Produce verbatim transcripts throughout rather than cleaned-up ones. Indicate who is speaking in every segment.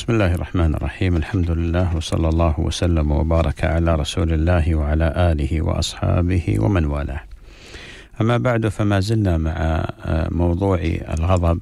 Speaker 1: بسم الله الرحمن الرحيم. الحمد لله وصلى الله وسلم وبارك على رسول الله وعلى آله وأصحابه ومن والاه. أما بعد، فما زلنا مع موضوع الغضب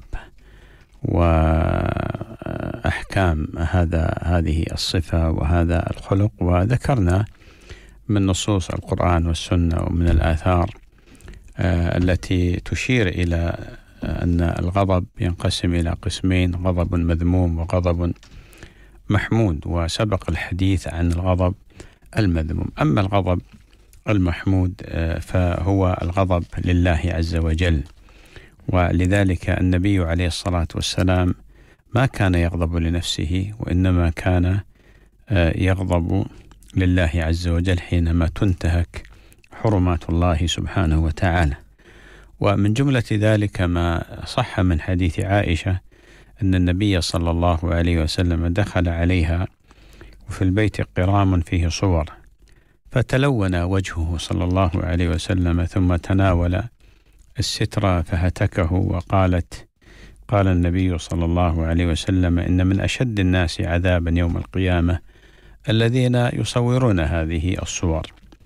Speaker 1: وأحكام هذا هذه الصفة وهذا الخلق، وذكرنا من نصوص القرآن والسنة ومن الآثار التي تشير إلى أن الغضب ينقسم إلى قسمين: غضب مذموم وغضب محمود، وسبق الحديث عن الغضب المذموم. أما الغضب المحمود فهو الغضب لله عز وجل، ولذلك النبي عليه الصلاة والسلام ما كان يغضب لنفسه، وإنما كان يغضب لله عز وجل حينما تنتهك حرمات الله سبحانه وتعالى. ومن جملة ذلك ما صح من حديث عائشة أن النبي صلى الله عليه وسلم دخل عليها وفي البيت قرام فيه صور، فتلون وجهه صلى الله عليه وسلم، ثم تناول الستر فهتكه، وقالت قال النبي صلى الله عليه وسلم: إن من أشد الناس عذابا يوم القيامة الذين يصورون هذه الصور.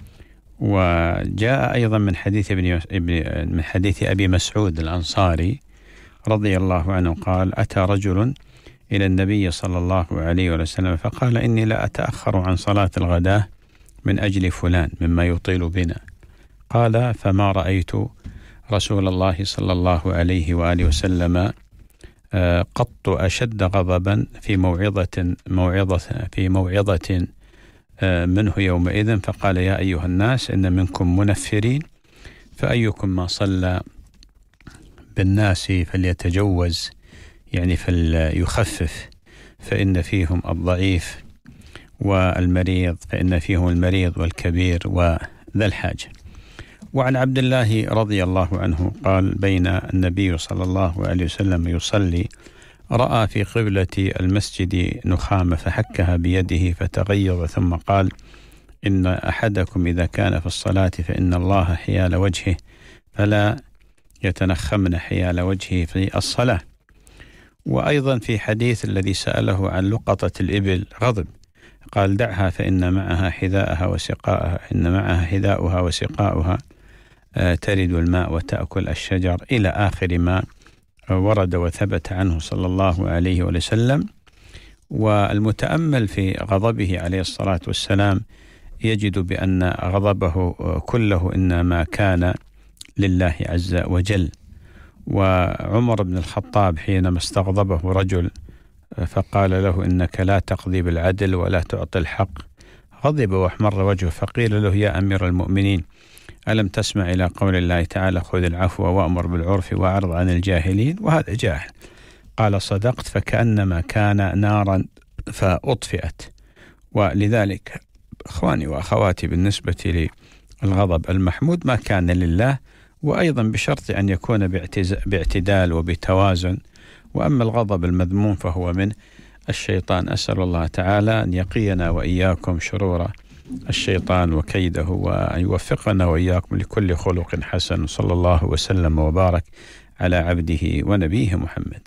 Speaker 1: وجاء أيضا من حديث ابن من حديث أبي مسعود الأنصاري رضي الله عنه قال: أتى رجل إلى النبي صلى الله عليه وسلم فقال: إني لا أتأخر عن صلاة الغداء من أجل فلان مما يطيل بنا. قال: فما رأيت رسول الله صلى الله عليه وآله وسلم قط أشد غضبا في موعظة موعظة في موعظة منه يومئذ، فقال: يا أيها الناس إن منكم منفرين، فأيكم ما صلى بالناس فليتجوز، يعني فليخفف، فإن فيهم الضعيف والمريض، فإن فيهم المريض والكبير وذا الحاجة. وعن عبد الله رضي الله عنه قال: بين النبي صلى الله عليه وسلم يصلي رأى في قبلة المسجد نخامة فحكها بيده فتغيظ، ثم قال: إن أحدكم إذا كان في الصلاة فإن الله حيال وجهه فلا يتنخمن حيال وجهه في الصلاة. وأيضا في حديث الذي سأله عن لقطة الإبل غضب، قال: دعها فإن معها حذاءها وسقاءها، إن معها حذاؤها وسقاؤها ترد الماء وتأكل الشجر، إلى آخر ما ورد وثبت عنه صلى الله عليه وسلم. والمتأمل في غضبه عليه الصلاة والسلام يجد بأن غضبه كله إنما كان لله عز وجل. وعمر بن الخطاب حينما استغضبه رجل فقال له: إنك لا تقضي بالعدل ولا تعطي الحق، غضب واحمر وجهه، فقيل له: يا أمير المؤمنين، ألم تسمع إلى قول الله تعالى: خذ العفو وأمر بالعرف وأعرض عن الجاهلين؟ وهذا جاهل. قال: صدقت، فكأنما كان نارا فأطفئت. ولذلك أخواني وأخواتي، بالنسبة للغضب المحمود ما كان لله، وأيضا بشرط أن يكون باعتدال وبتوازن. وأما الغضب المذموم فهو من الشيطان. أسأل الله تعالى أن يقينا وإياكم شرور الشيطان وكيده، وأن يوفقنا وإياكم لكل خلق حسن. صلى الله وسلم وبارك على عبده ونبيه محمد.